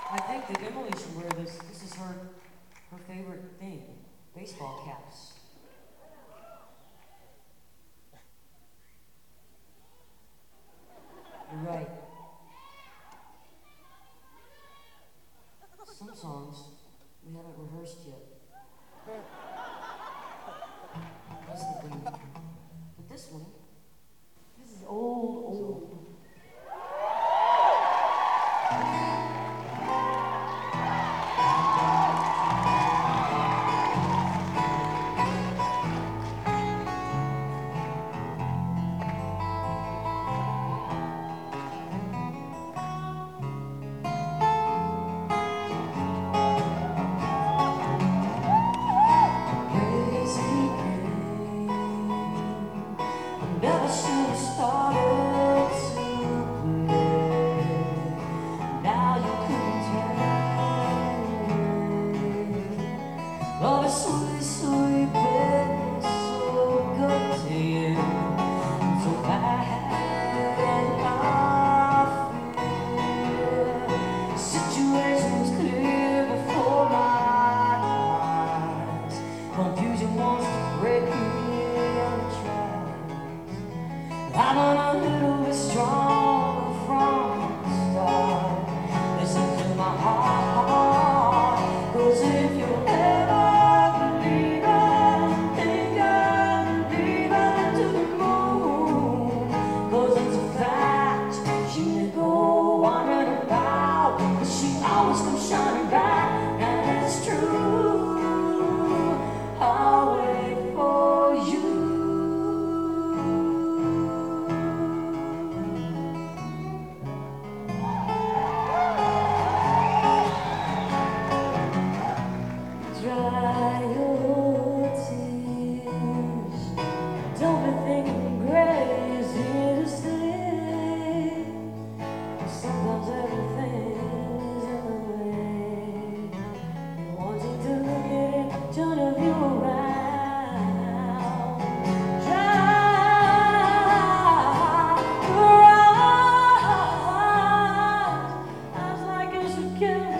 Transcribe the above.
I think that Emily should wear this. This is her favorite thing, baseball caps. You're right. Some songs we haven't rehearsed yet. But this one, this is old. Never should have started to play. Now you couldn't tell. Love is sweet, sweet, baby, so good to you. So bad and I feel. Situation was clear before my eyes. Confusion wants to break me and try. I'm a little bit stronger from the start. Listen to my heart, 'cause if you ever believe it, think I'm leaving to the moon. 'Cause it's a fact, she may go on and about, but she always comes shining back, and it's true. I'll wait for you. Dry your tears. Don't be thinking crazy to stay. Sometimes everything is in the way. Wanting to look at it, turn a view around. Dry your eyes. Eyes like you should kill me.